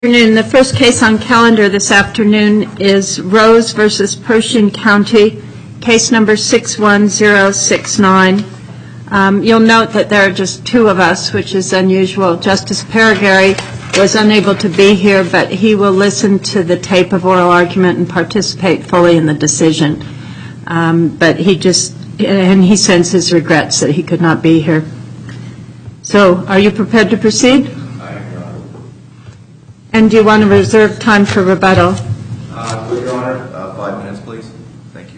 The first case on calendar this afternoon is Rose versus Pershing County, case number 61069. You'll note that there are just two of us, which is unusual. Justice Paragary was unable to be here, but he will listen to the tape of oral argument and participate fully in the decision. But he sends his regrets that he could not be here. So, are you prepared to proceed? And do you want to reserve time for rebuttal? Your Honor, 5 minutes, please. Thank you.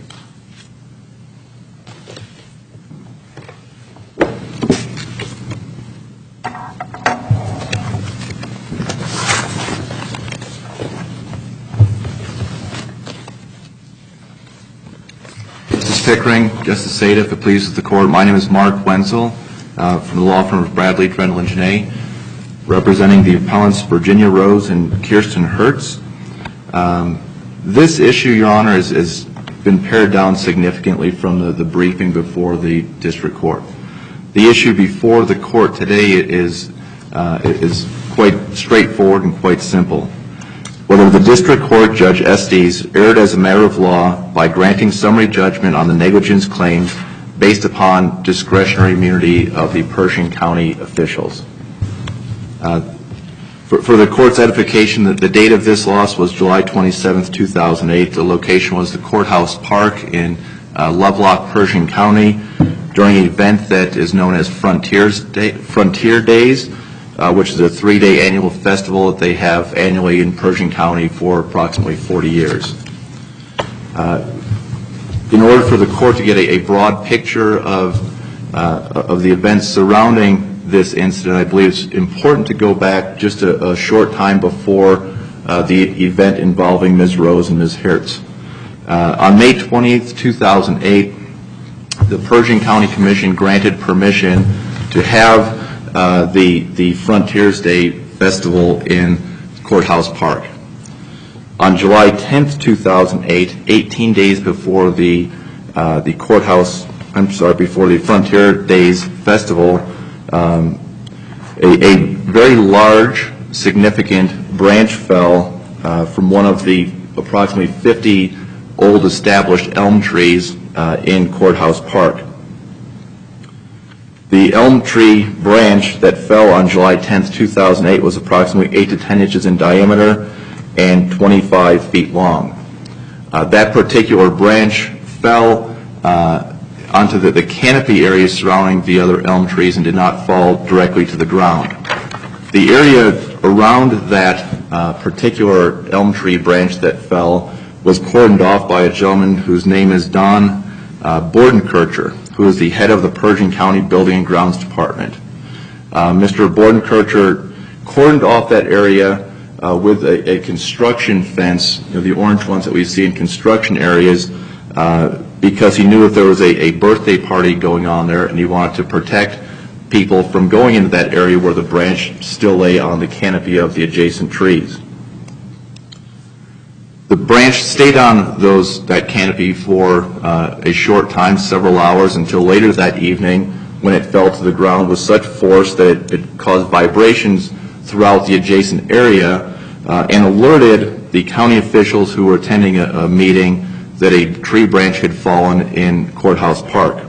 Justice Pickering, Justice Sada, if it pleases the Court, my name is Mark Wenzel from the law firm of Bradley, Trendle, and Janae, representing the appellants Virginia Rose and Kirsten Hertz. This issue, Your Honor, has been pared down significantly from the briefing before the district court. The issue before the court today is quite straightforward and quite simple. Whether the district court, Judge Estes, erred as a matter of law by granting summary judgment on the negligence claims based upon discretionary immunity of the Pershing County officials. For the court's edification, the date of this loss was July 27, 2008. The location was the Courthouse Park in Lovelock, Pershing County, during an event that is known as Frontier Days, which is a 3-day annual festival that they have annually in Pershing County for approximately 40 years. In order for the court to get a broad picture of the events surrounding this incident, I believe it's important to go back just a short time before the event involving Ms. Rose and Ms. Hertz. On May 20th, 2008, the Pershing County Commission granted permission to have the Frontiers Day Festival in Courthouse Park. On July 10th, 2008, 18 days before the Frontier Days Festival, a very large, significant branch fell from one of the approximately 50 old established elm trees in Courthouse Park. The elm tree branch that fell on July 10th, 2008 was approximately 8 to 10 inches in diameter and 25 feet long. That particular branch fell onto the canopy area surrounding the other elm trees and did not fall directly to the ground. The area around that particular elm tree branch that fell was cordoned off by a gentleman whose name is Don Bordenkircher, who is the head of the Pershing County Building and Grounds Department. Mr. Bordenkircher cordoned off that area with a construction fence, the orange ones that we see in construction areas, because he knew that there was a birthday party going on there and he wanted to protect people from going into that area where the branch still lay on the canopy of the adjacent trees. The branch stayed on that canopy for a short time, several hours, until later that evening when it fell to the ground with such force that it caused vibrations throughout the adjacent area and alerted the county officials who were attending a meeting that a tree branch had fallen in Courthouse Park.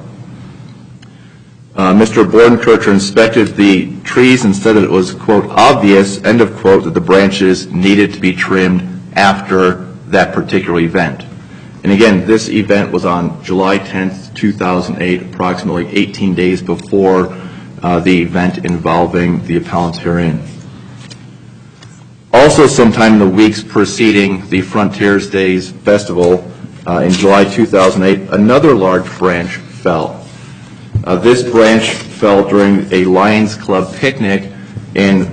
Mr. Bordenkircher inspected the trees and said that it was, quote, obvious, end of quote, that the branches needed to be trimmed after that particular event. And again, this event was on July 10th, 2008, approximately 18 days before the event involving the appellants herein. Also, sometime in the weeks preceding the Frontiers Days Festival, in July 2008, another large branch fell. This branch fell during a Lions Club picnic in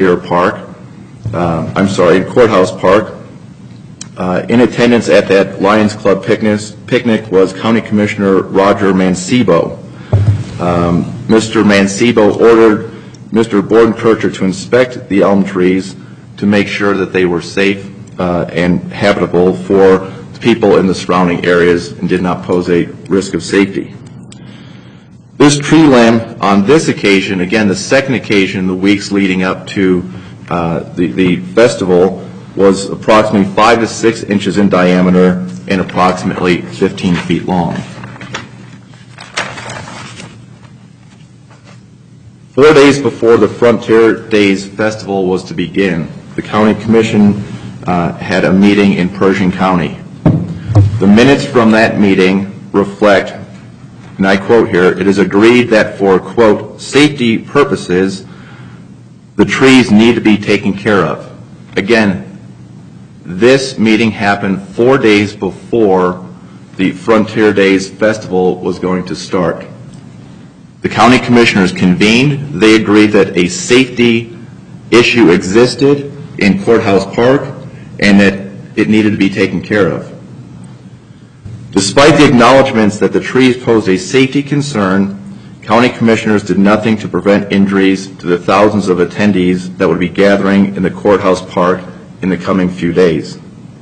Courthouse Park. In attendance at that Lions Club picnic was County Commissioner Roger Mancebo. Mr. Mancebo ordered Mr. Bordenkircher to inspect the elm trees to make sure that they were safe and habitable for people in the surrounding areas and did not pose a risk of safety. This tree limb on this occasion, again the second occasion in the weeks leading up to the festival was approximately 5 to 6 inches in diameter and approximately 15 feet long. 4 days before the Frontier Days Festival was to begin, the County Commission had a meeting in Pershing County. The minutes from that meeting reflect, and I quote here, "It is agreed that for, quote, safety purposes, the trees need to be taken care of." Again, this meeting happened 4 days before the Frontier Days Festival was going to start. The county commissioners convened. They agreed that a safety issue existed in Courthouse Park and that it needed to be taken care of. Despite the acknowledgments that the trees posed a safety concern, county commissioners did nothing to prevent injuries to the thousands of attendees that would be gathering in the Courthouse Park in the coming few days.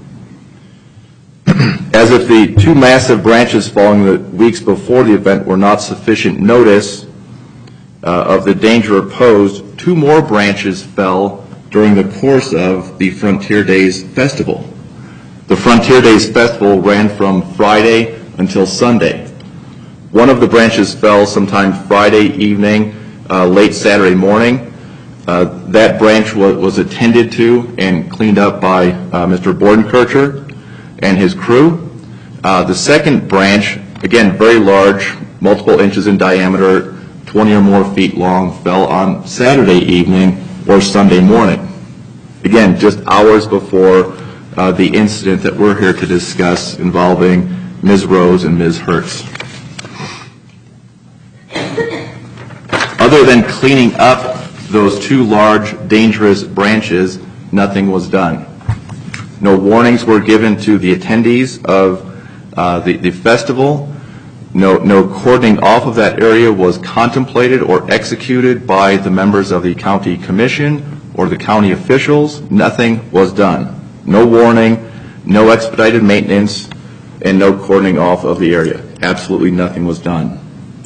As if the two massive branches falling the weeks before the event were not sufficient notice of the danger posed, 2 more branches fell during the course of the Frontier Days Festival. The Frontier Days Festival ran from Friday until Sunday. One of the branches fell sometime Friday evening, late Saturday morning. That branch was attended to and cleaned up by Mr. Bordenkircher and his crew. The second branch, again very large, multiple inches in diameter, 20 or more feet long, fell on Saturday evening or Sunday morning. Again, just hours before the incident that we're here to discuss involving Ms. Rose and Ms. Hertz. Other than cleaning up those 2 large, dangerous branches, nothing was done. No warnings were given to the attendees of the festival. No cordoning off of that area was contemplated or executed by the members of the county commission or the county officials. Nothing was done. No warning, no expedited maintenance, and no cordoning off of the area. Absolutely nothing was done.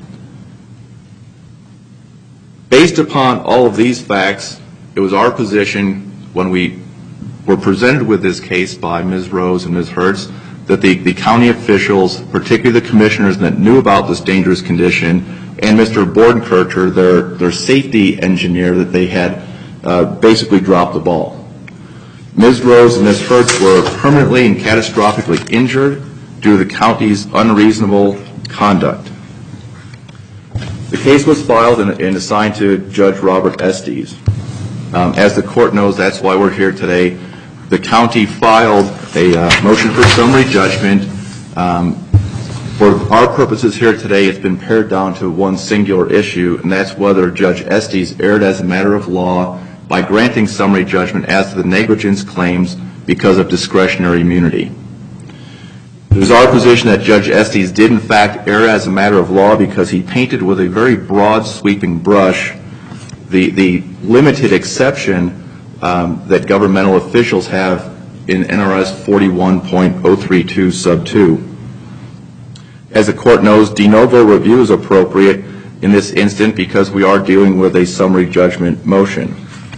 Based upon all of these facts, it was our position when we were presented with this case by Ms. Rose and Ms. Hertz that the county officials, particularly the commissioners that knew about this dangerous condition, and Mr. Bordenkircher, their safety engineer, that they had basically dropped the ball. Ms. Rose and Ms. Hertz were permanently and catastrophically injured due to the county's unreasonable conduct. The case was filed and assigned to Judge Robert Estes. As the court knows, that's why we're here today. The county filed a motion for summary judgment. For our purposes here today, it's been pared down to one singular issue, and that's whether Judge Estes erred as a matter of law by granting summary judgment as to the negligence claims because of discretionary immunity. It is our position that Judge Estes did in fact err as a matter of law because he painted with a very broad sweeping brush the limited exception that governmental officials have in NRS 41.032 sub 2. As the court knows, de novo review is appropriate in this instant because we are dealing with a summary judgment motion.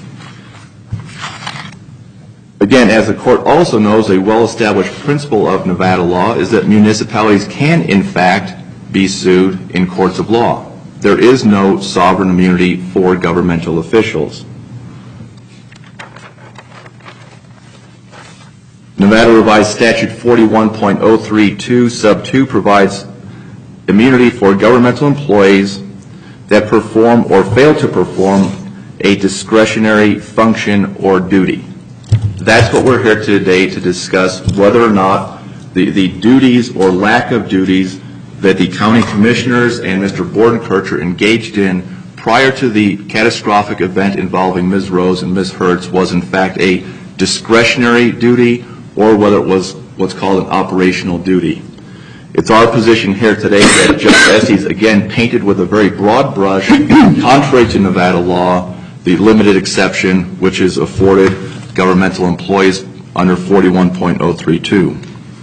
Again, as the court also knows, a well-established principle of Nevada law is that municipalities can, in fact, be sued in courts of law. There is no sovereign immunity for governmental officials. Nevada Revised Statute 41.032 sub 2 provides immunity for governmental employees that perform or fail to perform a discretionary function or duty. That's what we're here today to discuss, whether or not the duties or lack of duties that the county commissioners and Mr. Bordenkircher engaged in prior to the catastrophic event involving Ms. Rose and Ms. Hertz was in fact a discretionary duty or whether it was what's called an operational duty. It's our position here today that Judge Estes again painted with a very broad brush, contrary to Nevada law, the limited exception which is afforded governmental employees under 41.032.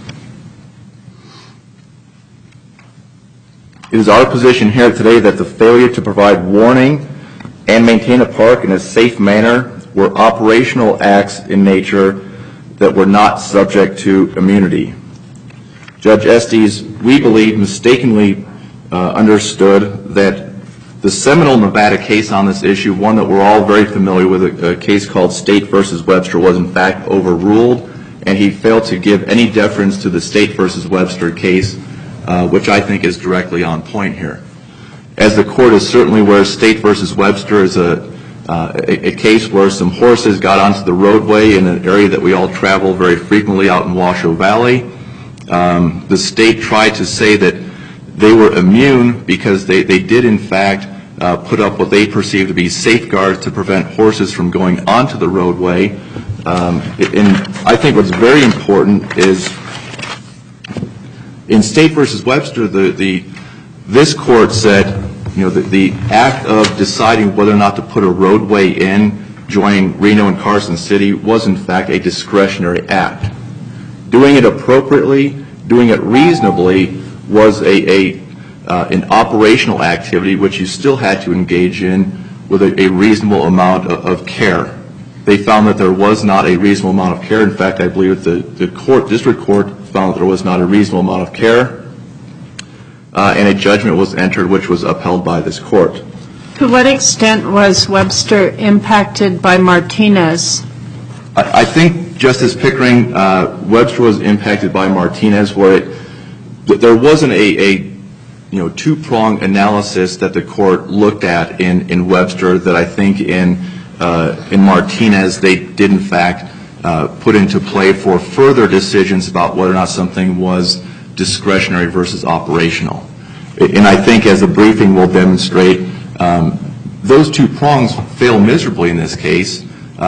It is our position here today that the failure to provide warning and maintain a park in a safe manner were operational acts in nature that were not subject to immunity. Judge Estes, we believe, mistakenly understood that the seminal Nevada case on this issue, one that we're all very familiar with, a case called State v. Webster, was in fact overruled, and he failed to give any deference to the State v. Webster case, which I think is directly on point here. As the Court is certainly aware, State v. Webster is a case where some horses got onto the roadway in an area that we all travel very frequently out in Washoe Valley. The State tried to say that they were immune because they did in fact put up what they perceived to be safeguards to prevent horses from going onto the roadway. And I think what's very important is in State v. Webster, this Court said, the act of deciding whether or not to put a roadway in joining Reno and Carson City was in fact a discretionary act. Doing it appropriately, doing it reasonably was an operational activity which you still had to engage in with a reasonable amount of care. They found that there was not a reasonable amount of care. In fact, I believe the district court found that there was not a reasonable amount of care, and a judgment was entered which was upheld by this court. To what extent was Webster impacted by Martinez? I think, Justice Pickering, Webster was impacted by Martinez, where there wasn't a two-pronged analysis that the court looked at in Webster that I think in Martinez they did in fact put into play for further decisions about whether or not something was discretionary versus operational. And I think, as the briefing will demonstrate, those two prongs fail miserably in this case,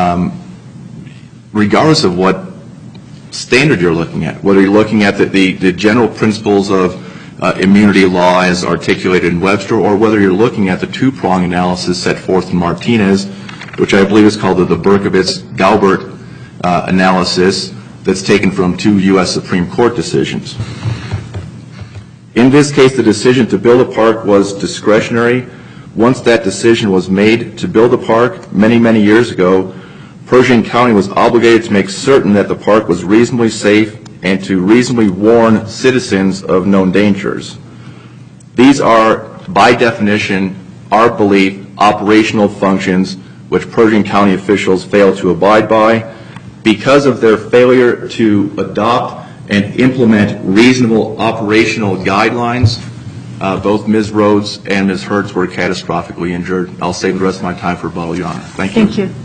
regardless of what standard you're looking at, whether you're looking at the general principles of immunity law as articulated in Webster, or whether you're looking at the two-prong analysis set forth in Martinez, which I believe is called the Berkovitz-Galbert analysis that's taken from two U.S. Supreme Court decisions. In this case, the decision to build a park was discretionary. Once that decision was made to build a park many, many years ago, Pershing County was obligated to make certain that the park was reasonably safe and to reasonably warn citizens of known dangers. These are, by definition, our belief, operational functions which Pershing County officials failed to abide by. Because of their failure to adopt and implement reasonable operational guidelines, both Ms. Rhodes and Ms. Hertz were catastrophically injured. I'll save the rest of my time for rebuttal, Your Honor. Thank you. Thank you.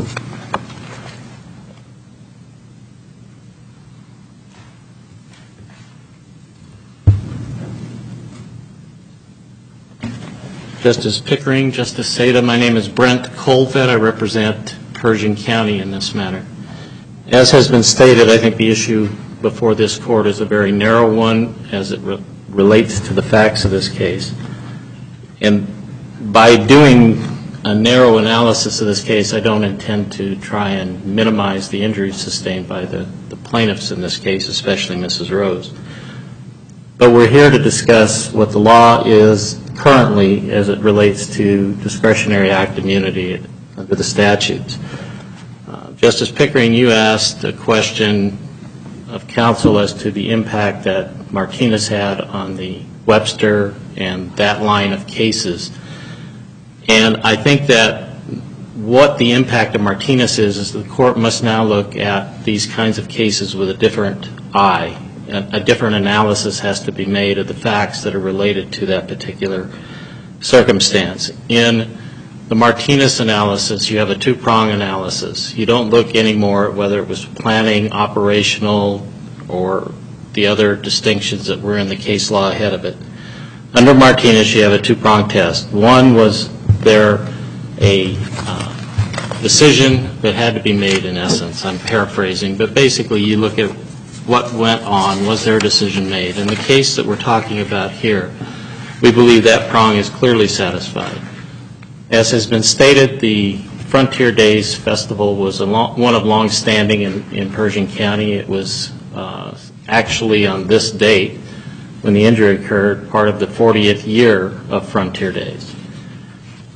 Justice Pickering, Justice Seda, my name is Brent Colvett. I represent Pershing County in this matter. As has been stated, I think the issue before this court is a very narrow one as it relates to the facts of this case. And by doing a narrow analysis of this case, I don't intend to try and minimize the injuries sustained by the plaintiffs in this case, especially Mrs. Rhodes. But we're here to discuss what the law is currently as it relates to discretionary act immunity under the statutes. Justice Pickering, you asked a question of counsel as to the impact that Martinez had on the Webster and that line of cases. And I think that what the impact of Martinez is the court must now look at these kinds of cases with a different eye. A different analysis has to be made of the facts that are related to that particular circumstance. In the Martinez analysis, you have a two-prong analysis. You don't look anymore at whether it was planning, operational, or the other distinctions that were in the case law ahead of it. Under Martinez, you have a two-prong test. One, was there a decision that had to be made, in essence? I'm paraphrasing, but basically you look at what went on. Was there a decision made? In the case that we're talking about here, we believe that prong is clearly satisfied. As has been stated, the Frontier Days Festival was one of long-standing in Pershing County. It was actually on this date, when the injury occurred, part of the 40th year of Frontier Days.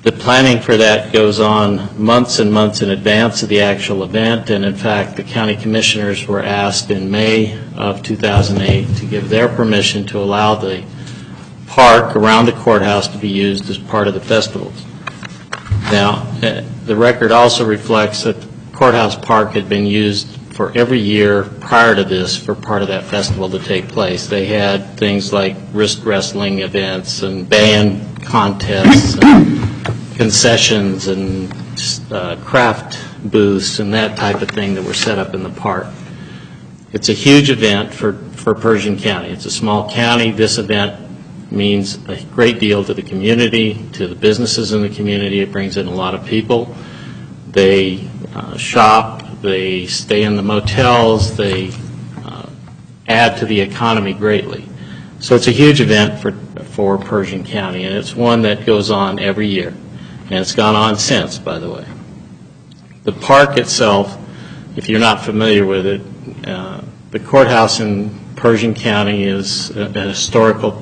The planning for that goes on months and months in advance of the actual event, and in fact, the county commissioners were asked in May of 2008 to give their permission to allow the park around the courthouse to be used as part of the festivals. Now, the record also reflects that the courthouse park had been used for every year prior to this for part of that festival to take place. They had things like wrist wrestling events and band contests and concessions and craft booths and that type of thing that were set up in the park. It's a huge event for Pershing County. It's a small county. This event means a great deal to the community, to the businesses in the community. It brings in a lot of people. They shop, they stay in the motels, they add to the economy greatly. So it's a huge event for Pershing County, and it's one that goes on every year. And it's gone on since, by the way. The park itself, if you're not familiar with it, the courthouse in Pershing County is a historical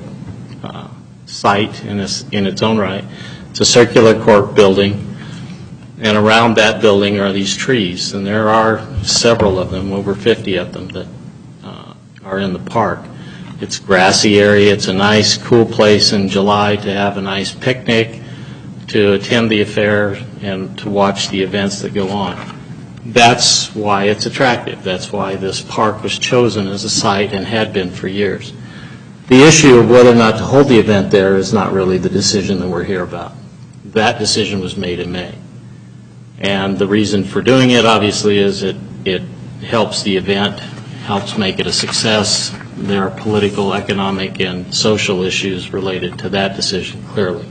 site in its own right. It's a circular court building, and around that building are these trees, and there are several of them, over 50 of them, that are in the park. It's a grassy area. It's a nice, cool place in July to have a nice picnic, to attend the affair, and to watch the events that go on. That's why it's attractive. That's why this park was chosen as a site and had been for years. The issue of whether or not to hold the event there is not really the decision that we're here about. That decision was made in May. And the reason for doing it, obviously, is it helps the event, helps make it a success. There are political, economic, and social issues related to that decision, clearly.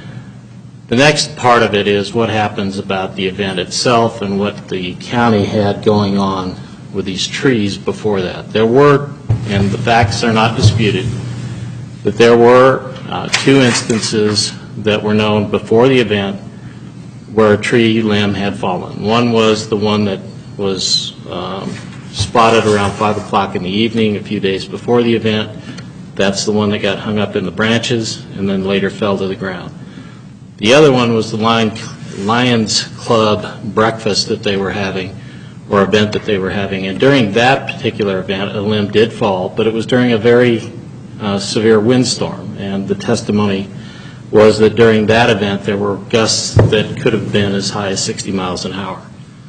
The next part of it is what happens about the event itself and what the county had going on with these trees before that. There were, and the facts are not disputed, that there were 2 instances that were known before the event where a tree limb had fallen. One was the one that was spotted around 5 o'clock in the evening a few days before the event. That's the one that got hung up in the branches and then later fell to the ground. The other one was the Lions Club breakfast that they were having, or event that they were having. And during that particular event, a limb did fall, but it was during a very severe windstorm. And the testimony was that during that event, there were gusts that could have been as high as 60 miles an hour.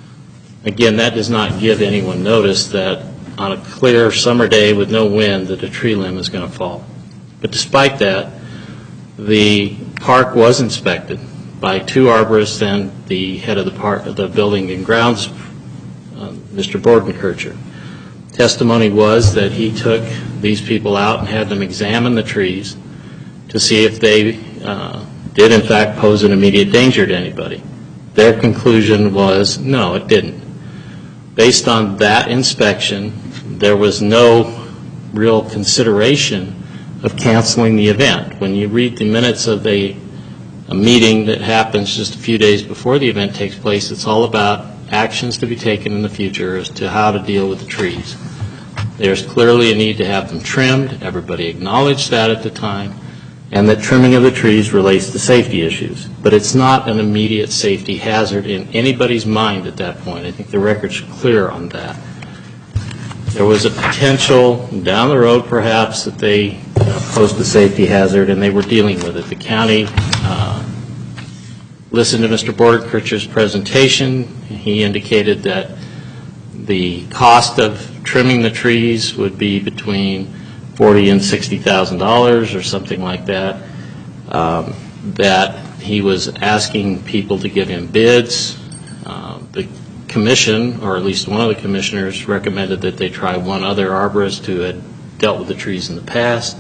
Again, that does not give anyone notice that on a clear summer day with no wind that a tree limb is going to fall. But despite that, the park was inspected by 2 arborists and the head of the building and grounds, Mr. Bordenkircher. Testimony was that he took these people out and had them examine the trees to see if they did in fact pose an immediate danger to anybody. Their conclusion was no, it didn't. Based on that inspection, there was no real consideration of canceling the event. When you read the minutes of a meeting that happens just a few days before the event takes place, it's all about actions to be taken in the future as to how to deal with the trees. There's clearly a need to have them trimmed. Everybody acknowledged that at the time, and that trimming of the trees relates to safety issues. But it's not an immediate safety hazard in anybody's mind at that point. I think the record's clear on that. There was a potential down the road, perhaps, that they posed a safety hazard, and they were dealing with it. The county listened to Mr. Bordenkircher's presentation. He indicated that the cost of trimming the trees would be between $40,000 and $60,000 or something like that. That he was asking people to give him bids. The commission, or at least one of the commissioners, recommended that they try one other arborist who had dealt with the trees in the past.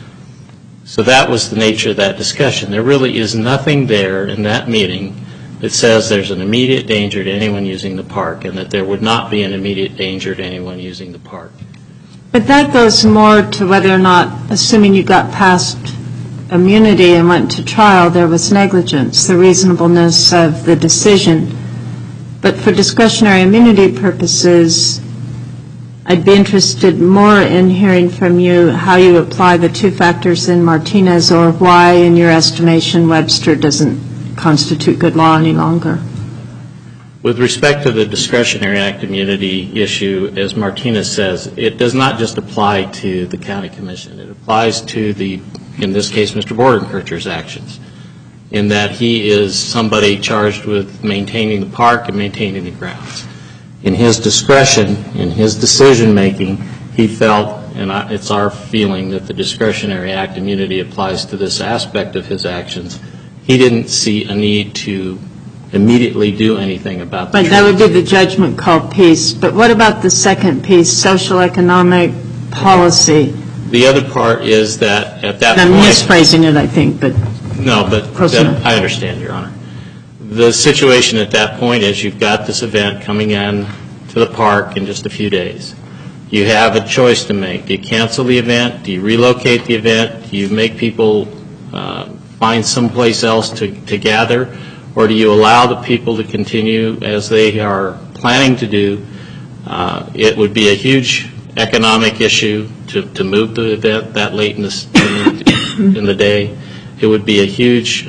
So that was the nature of that discussion. There really is nothing there in that meeting that says there's an immediate danger to anyone using the park and that there would not be an immediate danger to anyone using the park. But that goes more to whether or not, assuming you got past immunity and went to trial, there was negligence, the reasonableness of the decision. But for discretionary immunity purposes, I'd be interested more in hearing from you how you apply the 2 factors in Martinez, or why, in your estimation, Webster doesn't constitute good law any longer. With respect to the discretionary act immunity issue, as Martinez says, it does not just apply to the county commission. It applies to in this case, Mr. Bordenkircher's actions, in that he is somebody charged with maintaining the park and maintaining the grounds. In his discretion, in his decision-making, he felt, and it's our feeling, that the discretionary act immunity applies to this aspect of his actions. He didn't see a need to immediately do anything about the But trees. that would be the judgment call piece. But what about the second piece, social economic policy? The other part is that at that I'm point... misphrasing it, I think, but No, but Close enough. I understand, Your Honor. The situation at that point is you've got this event coming in to the park in just a few days. You have a choice to make. Do you cancel the event? Do you relocate the event? Do you make people find someplace else to gather? Or do you allow the people to continue as they are planning to do? It would be a huge economic issue to move the event that late in the day. It would be a huge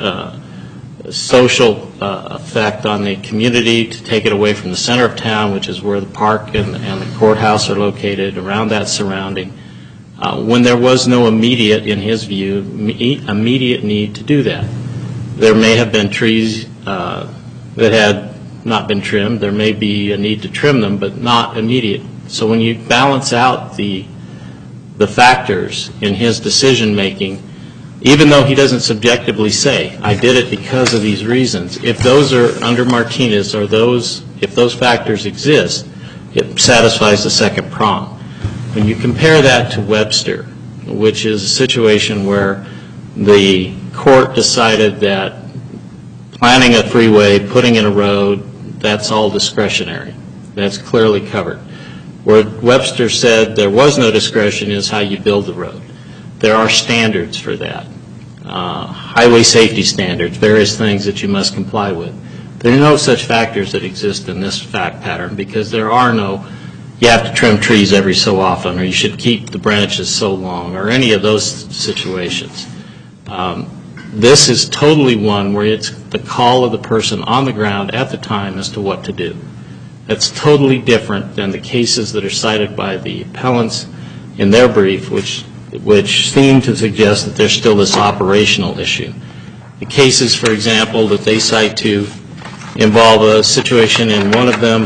social effect on the community to take it away from the center of town, which is where the park and the courthouse are located, around that surrounding, when there was no immediate, in his view, immediate need to do that. There may have been trees that had not been trimmed. There may be a need to trim them, but not immediate. So when you balance out the factors in his decision-making, even though he doesn't subjectively say, I did it because of these reasons, if those are under Martinez, or if those factors exist, it satisfies the second prong. When you compare that to Webster, which is a situation where the court decided that planning a freeway, putting in a road, that's all discretionary. That's clearly covered. Where Webster said there was no discretion is how you build the road. There are standards for that. Highway safety standards, various things that you must comply with. There are no such factors that exist in this fact pattern, because there are no, you have to trim trees every so often, or you should keep the branches so long, or any of those situations. This is totally one where it's the call of the person on the ground at the time as to what to do. That's totally different than the cases that are cited by the appellants in their brief, which seem to suggest that there's still this operational issue. The cases, for example, that they cite to involve a situation in one of them,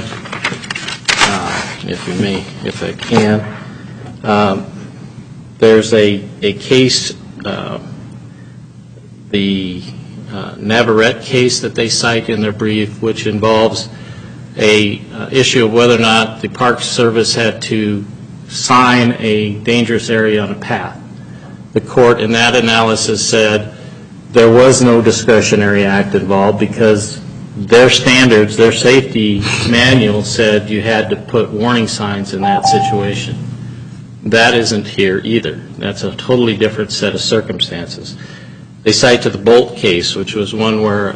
if I can, there's a case, the Navarrete case that they cite in their brief, which involves a issue of whether or not the Park Service had to sign a dangerous area on a path. The court in that analysis said there was no discretionary act involved because their standards, their safety manual said you had to put warning signs in that situation. That isn't here either. That's a totally different set of circumstances. They cite to the Bolt case, which was one where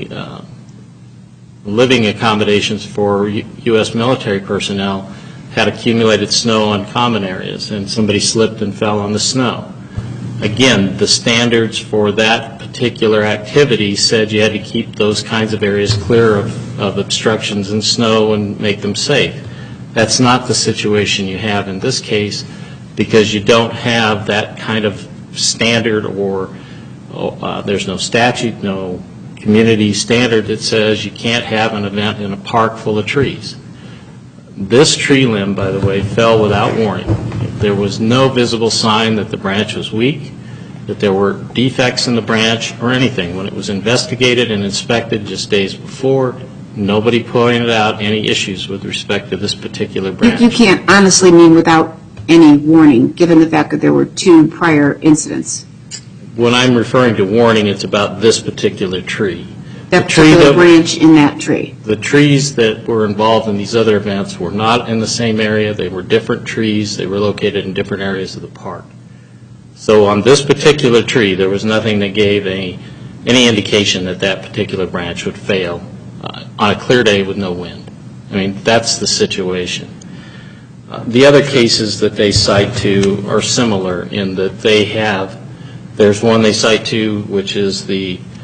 living accommodations for U.S. military personnel had accumulated snow on common areas, and somebody slipped and fell on the snow. Again, the standards for that particular activity said you had to keep those kinds of areas clear of obstructions and snow and make them safe. That's not the situation you have in this case, because you don't have that kind of standard, or there's no statute, no community standard that says you can't have an event in a park full of trees. This tree limb, by the way, fell without warning. There was no visible sign that the branch was weak, that there were defects in the branch or anything. When it was investigated and inspected just days before, nobody pointed out any issues with respect to this particular branch. You can't honestly mean without any warning, given the fact that there were 2 prior incidents. When I'm referring to warning, it's about this particular tree. That particular branch in that tree. The trees that were involved in these other events were not in the same area. They were different trees. They were located in different areas of the park. So on this particular tree, there was nothing that gave any indication that that particular branch would fail on a clear day with no wind. I mean, that's the situation. The other cases that they cite to are similar in that there's one they cite to, which is the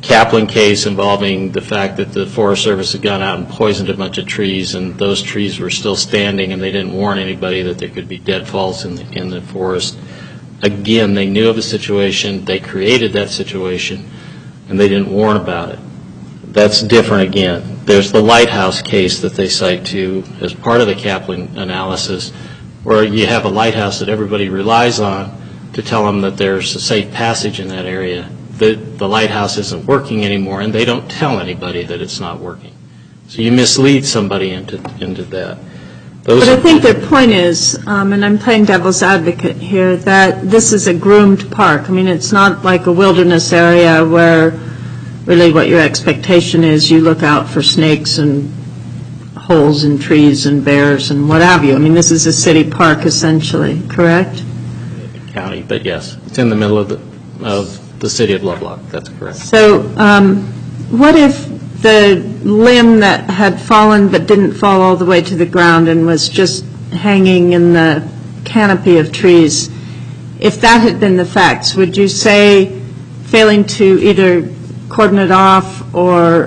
Kaplan case involving the fact that the Forest Service had gone out and poisoned a bunch of trees, and those trees were still standing, and they didn't warn anybody that there could be deadfalls in the forest. Again, they knew of the situation, they created that situation, and they didn't warn about it. That's different again. There's the lighthouse case that they cite to as part of the Kaplan analysis, where you have a lighthouse that everybody relies on to tell them that there's a safe passage in that area. The lighthouse isn't working anymore, and they don't tell anybody that it's not working. So you mislead somebody into that. But I think their point is, and I'm playing devil's advocate here, that this is a groomed park. I mean, it's not like a wilderness area where really what your expectation is you look out for snakes and holes in trees and bears and what have you. I mean, this is a city park essentially, correct? County, but yes, it's in the middle of the city of Lovelock. That's correct. So what if the limb that had fallen but didn't fall all the way to the ground and was just hanging in the canopy of trees, if that had been the facts, would you say failing to either cordon it off or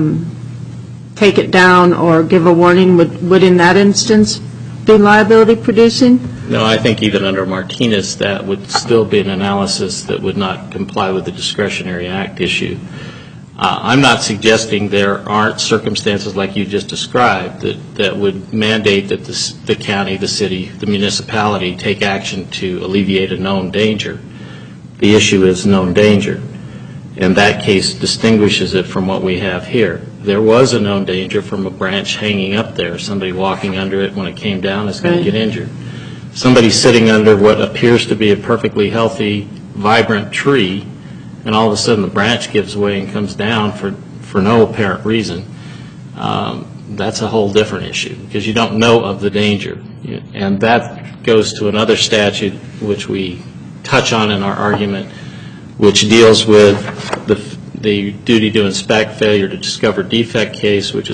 take it down or give a warning would in that instance be liability producing? No, I think even under Martinez that would still be an analysis that would not comply with the discretionary act issue. I'm not suggesting there aren't circumstances like you just described that would mandate that the county, the city, the municipality take action to alleviate a known danger. The issue is known danger. And that case distinguishes it from what we have here. There was a known danger from a branch hanging up there. Somebody walking under it when it came down is going to get injured. Somebody sitting under what appears to be a perfectly healthy, vibrant tree, and all of a sudden the branch gives way and comes down for no apparent reason, that's a whole different issue because you don't know of the danger. And that goes to another statute which we touch on in our argument, which deals with the duty to inspect, failure to discover defect case, which is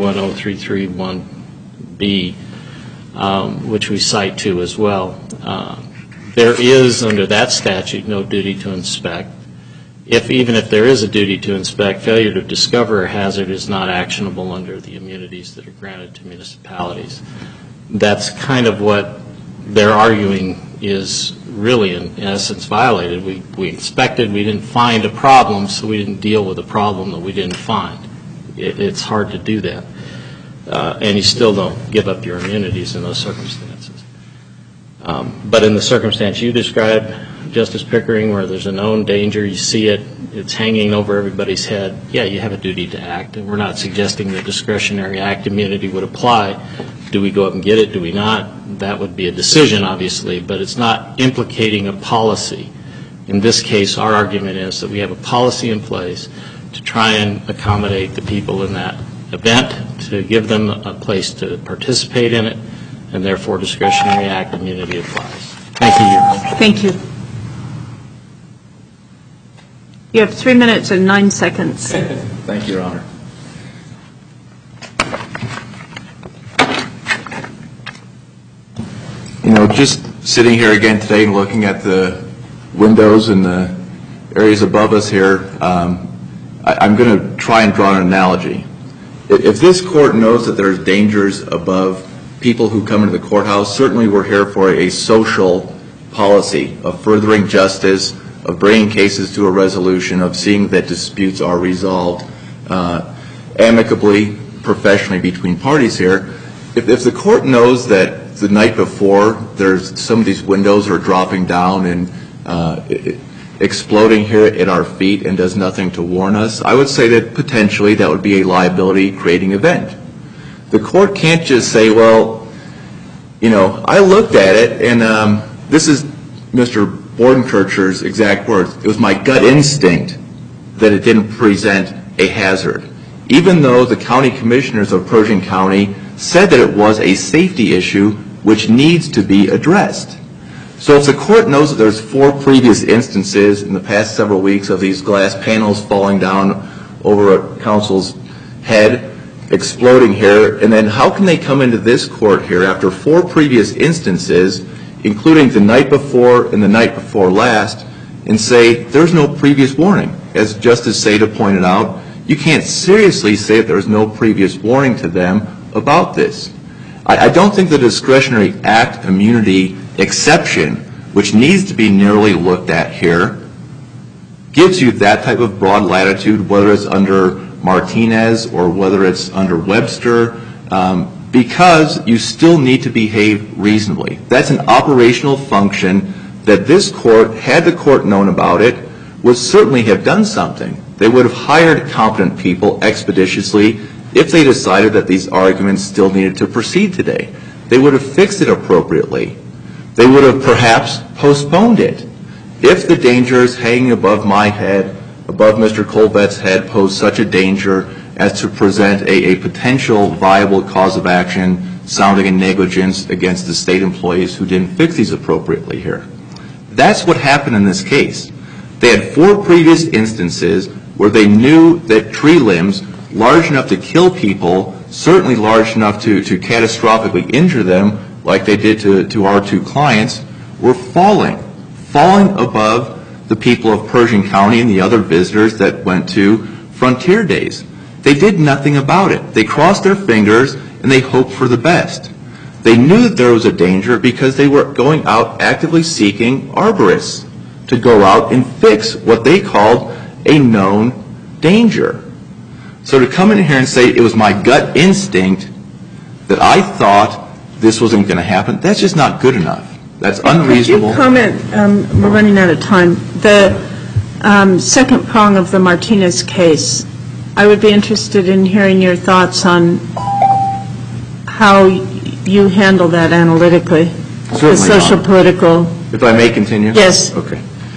410331B, which we cite to as well. There is, under that statute, no duty to inspect. Even if there is a duty to inspect, failure to discover a hazard is not actionable under the immunities that are granted to municipalities. That's kind of what they're arguing is really, in essence, violated. We inspected, we didn't find a problem, so we didn't deal with a problem that we didn't find. It's hard to do that. And you still don't give up your immunities in those circumstances. But in the circumstance you described, Justice Pickering, where there's a known danger, you see it, it's hanging over everybody's head, yeah, you have a duty to act. And we're not suggesting that discretionary act immunity would apply. Do we go up and get it? Do we not? That would be a decision, obviously, but it's not implicating a policy. In this case, our argument is that we have a policy in place to try and accommodate the people in that event, to give them a place to participate in it, and therefore discretionary act immunity applies. Thank you, Your Honor. Thank you. You have 3 minutes and 9 seconds. Thank you, Your Honor. You know, just sitting here again today and looking at the windows and the areas above us here, I'm going to try and draw an analogy. If this court knows that there's dangers above people who come into the courthouse, certainly we're here for a social policy of furthering justice, of bringing cases to a resolution, of seeing that disputes are resolved amicably, professionally between parties here. If the court knows that the night before there's some of these windows are dropping down and exploding here at our feet and does nothing to warn us, I would say that potentially that would be a liability-creating event. The court can't just say, well, you know, I looked at it and this is Mr. Bordenkircher's exact words. It was my gut instinct that it didn't present a hazard, even though the county commissioners of Pershing County said that it was a safety issue which needs to be addressed. So if the court knows that there's 4 previous instances in the past several weeks of these glass panels falling down over a council's head, exploding here, and then how can they come into this court here after 4 previous instances, including the night before and the night before last, and say there's no previous warning? as Justice Seda pointed out, you can't seriously say that there was no previous warning to them about this. I don't think the discretionary act immunity exception, which needs to be narrowly looked at here, gives you that type of broad latitude, whether it's under Martinez or whether it's under Webster, because you still need to behave reasonably. That's an operational function that this court, had the court known about it, would certainly have done something. They would have hired competent people expeditiously if they decided that these arguments still needed to proceed today. They would have fixed it appropriately. They would have perhaps postponed it. If the dangers hanging above my head, above Mr. Colvet's head, pose such a danger as to present a potential viable cause of action sounding in negligence against the state employees who didn't fix these appropriately here. That's what happened in this case. They had 4 previous instances where they knew that tree limbs large enough to kill people, certainly large enough to catastrophically injure them, like they did to our 2 clients, were falling above the people of Pershing County and the other visitors that went to Frontier Days. They did nothing about it. They crossed their fingers and they hoped for the best. They knew that there was a danger because they were going out actively seeking arborists to go out and fix what they called a known danger. So to come in here and say it was my gut instinct that I thought this wasn't going to happen, that's just not good enough. That's unreasonable. Could you comment, we're running out of time, the second prong of the Martinez case. I would be interested in hearing your thoughts on how you handle that analytically. Certainly the social not. Political. If I may continue? Yes. Okay.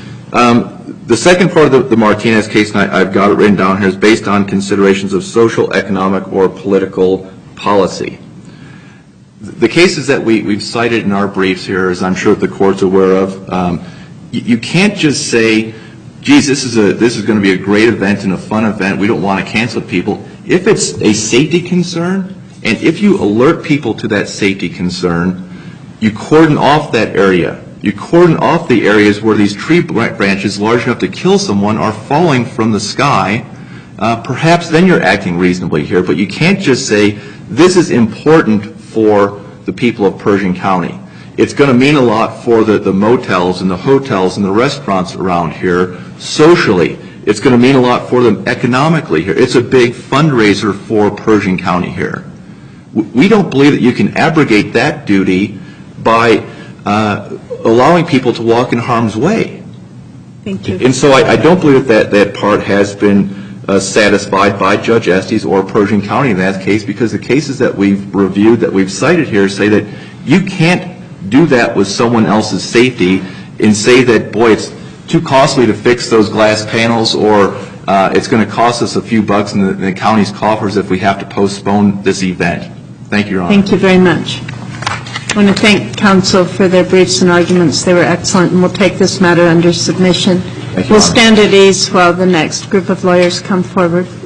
The second part of the Martinez case, and I've got it written down here, is based on considerations of social, economic, or political policy. The cases that we've cited in our briefs here, as I'm sure the court's aware of, you can't just say, geez, this is going to be a great event and a fun event. We don't want to cancel people. If it's a safety concern, and if you alert people to that safety concern, you cordon off that area. You cordon off the areas where these tree branches large enough to kill someone are falling from the sky. Perhaps then you're acting reasonably here, but you can't just say, this is important for the people of Pershing County. It's going to mean a lot for the motels and the hotels and the restaurants around here socially. It's going to mean a lot for them economically here. It's a big fundraiser for Pershing County here. We don't believe that you can abrogate that duty by allowing people to walk in harm's way. Thank you. And so I don't believe that part has been satisfied by Judge Estes or Pershing County in that case, because the cases that we've reviewed, that we've cited here, say that you can't do that with someone else's safety and say that, boy, it's too costly to fix those glass panels, or it's going to cost us a few bucks in the county's coffers if we have to postpone this event. Thank you, Your Honor. Thank you very much. I want to thank counsel for their briefs and arguments. They were excellent, and we'll take this matter under submission. Thank you, We'll Honor. stand at ease while the next group of lawyers come forward.